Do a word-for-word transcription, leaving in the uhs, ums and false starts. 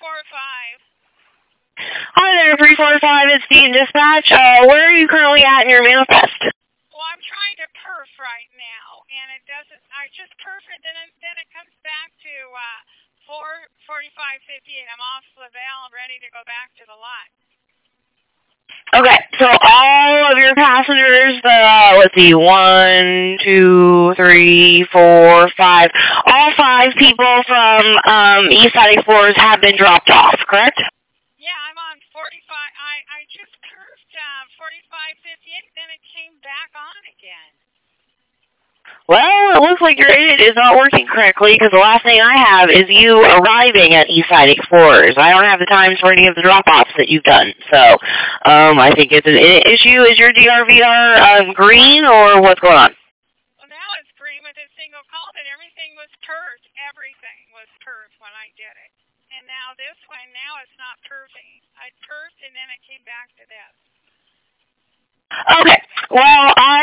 four five. Hi there, three four five, it's Dean Dispatch. Uh, where are you currently at in your manifest? Well, I'm trying to perf right now, and it doesn't, I just perf it, then it, then it comes back to uh, four forty-five fifty-eight. I'm off Lavelle, ready to go back to the lot. Okay, so all of your passengers, uh, let's see, one, two, three, four, five, all five people from um, East Side Explorers have been dropped off, correct? Yeah, I'm on forty-five, I, I just perfed uh, forty-five fifty-eight, then it came back on again. Well, it looks like your edit is not working correctly because the last thing I have is you arriving at Eastside Explorers. I don't have the times for any of the drop-offs that you've done. So um, I think it's an issue. Is your D R V R um, green or what's going on? Well, now it's green with a single call, but everything was perfed. Everything was perfed when I did it. And now this one, now it's not perfing. I perfed and then it came back to this. Okay. Well, I